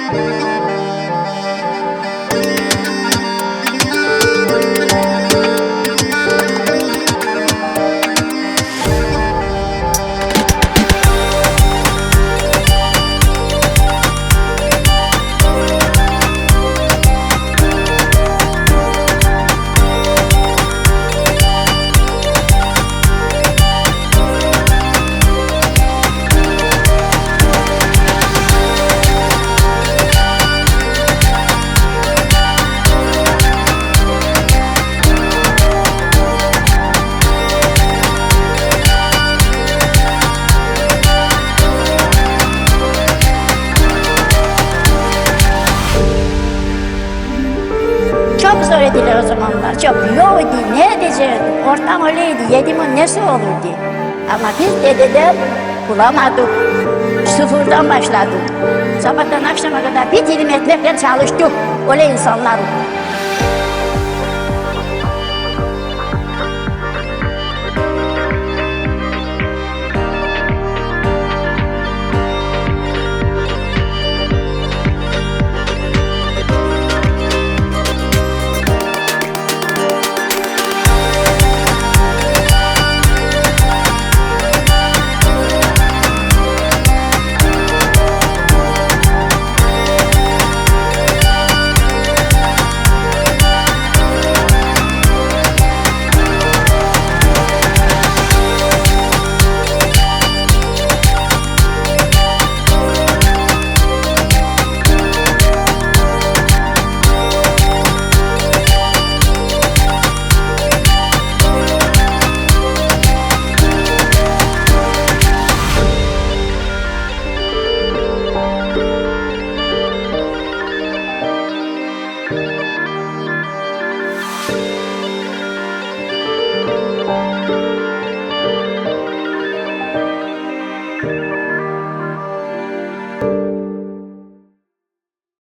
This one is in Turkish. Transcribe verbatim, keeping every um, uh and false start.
Çok zor ediler o zamanlar, çok. Yoktu, ne edeceğiz? Ortam öyleydi, yedimin nesi olurdu? Ama biz dededen bulamadık. Sıfırdan başladık. Sabahtan akşama kadar bir dilim ekmekle çalıştık. Öyle insanlar.